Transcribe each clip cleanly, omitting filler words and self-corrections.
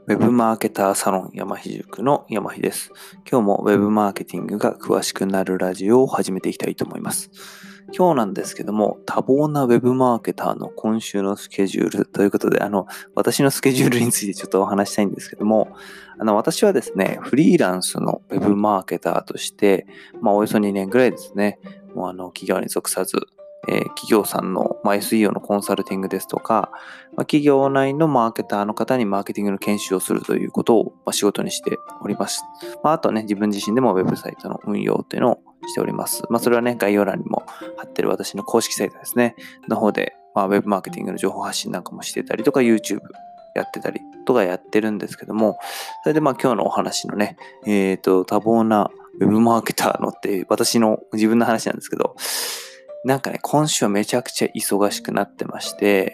ウェブマーケターサロン山ひ塾の山ひです。今日もウェブマーケティングが詳しくなるラジオを始めていきたいと思います。今日なんですけども、多忙なウェブマーケターの今週のスケジュールということで、私のスケジュールについてちょっとお話したいんですけども、私はですね、フリーランスのウェブマーケターとして、およそ2年ぐらいですね、もう企業に属さず、企業さんの、SEO のコンサルティングですとか、企業内のマーケターの方にマーケティングの研修をするということを、仕事にしております。あとね、自分自身でもウェブサイトの運用というのをしております。それはね、概要欄にも貼ってる私の公式サイトですね、の方で、ウェブマーケティングの情報発信なんかもしてたりとか、YouTube やってたりとかやってるんですけども、それで今日のお話のね、多忙なウェブマーケターのって私の自分の話なんですけど、なんかね、今週はめちゃくちゃ忙しくなってまして、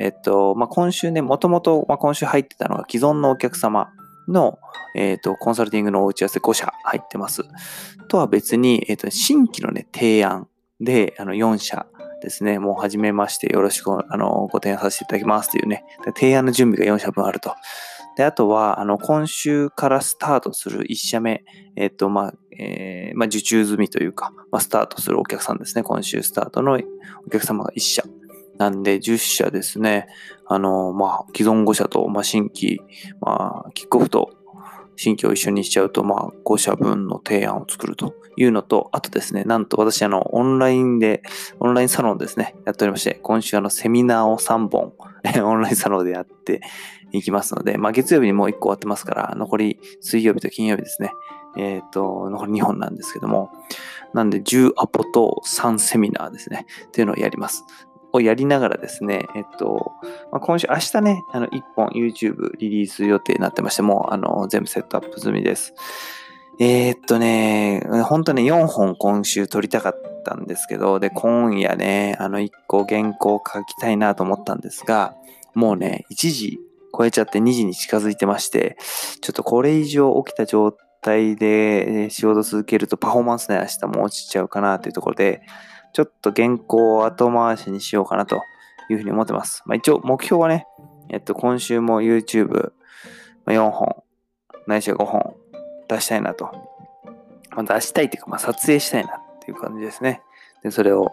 今週ね、もともと今週入ってたのが既存のお客様の、コンサルティングのお打ち合わせ5社入ってます。とは別に、新規のね、提案で、4社ですね、もう始めましてよろしく、ご提案させていただきますというね、提案の準備が4社分あると。で、あとは、今週からスタートする1社目、受注済みというか、スタートするお客さんですね。今週スタートのお客様が1社。なんで、10社ですね。既存5社と、新規、キックオフと新規を一緒にしちゃうと、5社分の提案を作るというのと、あとですね、なんと私、オンラインサロンですね、やっておりまして、今週セミナーを3本、オンラインサロンでやっていきますので、月曜日にもう1個終わってますから、残り水曜日と金曜日ですね、残り2本なんですけども、なんで10アポと3セミナーですね、っていうのをやります。をやりながらですね、今週、明日ね、1本 YouTube リリース予定になってまして、もう、全部セットアップ済みです。本当ね、4本今週撮りたかったんですけど、で、今夜ね、1個原稿書きたいなと思ったんですが、もうね、1時超えちゃって2時に近づいてまして、ちょっとこれ以上起きた状態で仕事続けるとパフォーマンスね、明日も落ちちゃうかなというところで、ちょっと原稿を後回しにしようかなというふうに思ってます。一応目標はね、今週も YouTube4 本、ないしは5本出したいなと。出したいというか、撮影したいなっていう感じですね。で、それを、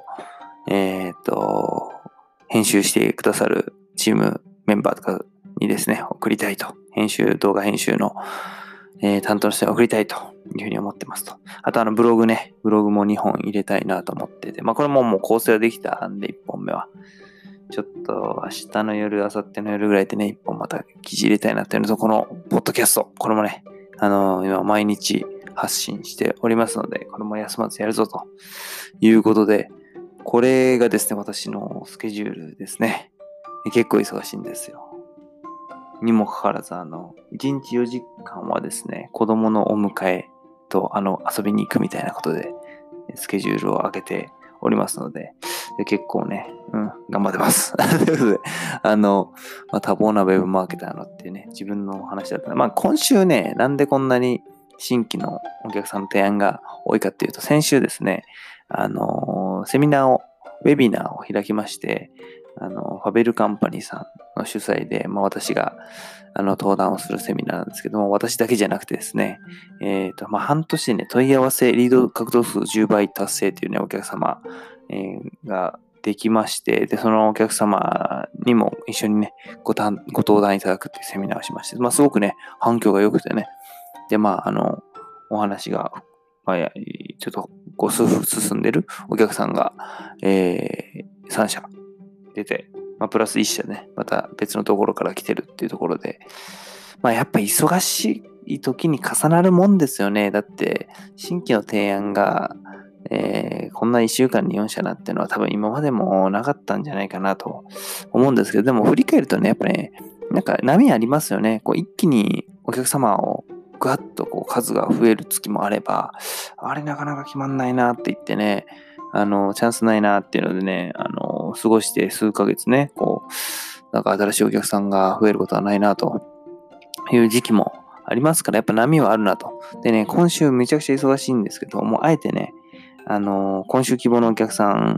編集してくださるチームメンバーとかにですね、送りたいと。動画編集の、担当して送りたいというふうに思ってますと。あとブログも2本入れたいなと思ってて、これもう構成はできたんで1本目は。ちょっと明日の夜、明後日の夜ぐらいでね、1本また記事入れたいなっていうのと、このポッドキャスト、これもね、今毎日発信しておりますので、これも休まずやるぞということで、これがですね、私のスケジュールですね。結構忙しいんですよ。にもかかわらず、1日4時間はですね、子供のお迎えと、遊びに行くみたいなことで、スケジュールを上げておりますので、結構ね、頑張ってます。ということで、多忙なウェブマーケターのっていうね、自分の話だった。今週ね、なんでこんなに新規のお客さんの提案が多いかっていうと、先週ですね、ウェビナーを開きまして、ファベルカンパニーさんの主催で、私が登壇をするセミナーなんですけども、私だけじゃなくてですね、半年でね、問い合わせ、リード獲得数10倍達成というね、お客様、ができまして、で、そのお客様にも一緒にね、ご登壇いただくっていうセミナーをしまして、すごくね、反響が良くてね、で、お話が、ちょっと進んでるお客さんが、3社出て、プラス1社ね、また別のところから来てるっていうところで、やっぱ忙しい時に重なるもんですよね。だって、新規の提案が、こんな1週間に4社なっていうのは多分今までもなかったんじゃないかなと思うんですけど、でも振り返るとね、やっぱね、なんか波ありますよね。一気にお客様をぐわっと数が増える月もあれば、あれなかなか決まんないなって言ってね、チャンスないなっていうのでね、過ごして数ヶ月ね、なんか新しいお客さんが増えることはないなという時期もありますから、やっぱ波はあるなと。でね、今週めちゃくちゃ忙しいんですけど、もうあえてね、今週希望のお客さん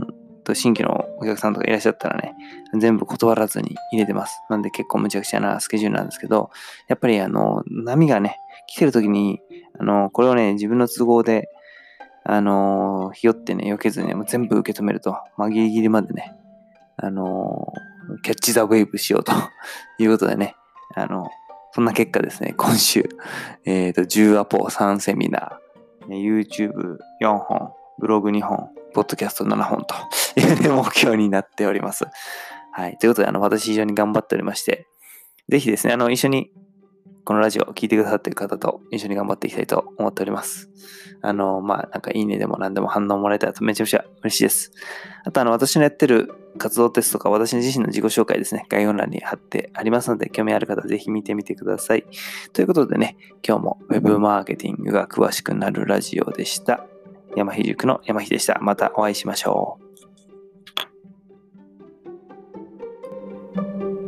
新規のお客さんとかいらっしゃったらね、全部断らずに入れてます。なんで結構むちゃくちゃなスケジュールなんですけど、やっぱり波がね、来てる時に、これをね、自分の都合で、ひよってね、避けずに、もう全部受け止めると、ギリギリまでね、キャッチザウェーブしようということでね、そんな結果ですね、今週、10アポ3セミナー、YouTube4 本、ブログ2本、ポッドキャスト7本というね、目標になっております。はい。ということで、私非常に頑張っておりまして、ぜひですね、一緒にこのラジオを聞いてくださっている方と一緒に頑張っていきたいと思っております。なんかいいねでも何でも反応もらえたらめちゃくちゃ嬉しいです。あと私のやってる活動テストとか私自身の自己紹介ですね、概要欄に貼ってありますので、興味ある方はぜひ見てみてください。ということでね、今日も Web マーケティングが詳しくなるラジオでした。山秀塾の山秀でした。またお会いしましょう。